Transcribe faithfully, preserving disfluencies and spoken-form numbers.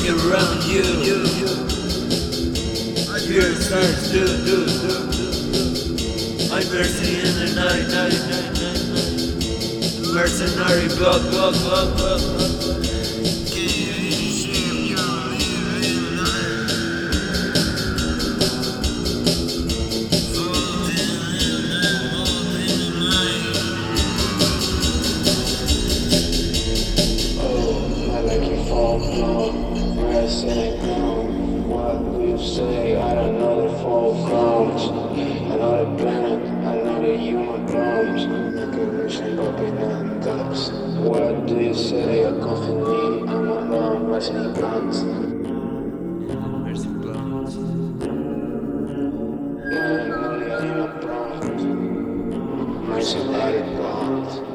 looking around you. I hear stars do, do, do. My mercy in the night, night, night, night, night. Mercenary bug, bug, bug, bug, bug. What do you say? I don't know the full comes. I know the planet, I know the human drums. Recognition popping and taps. What do you say? A coffin me, I'm alone, rising plants. Mercy plants. Yeah, I know the human drums. Mercy plants.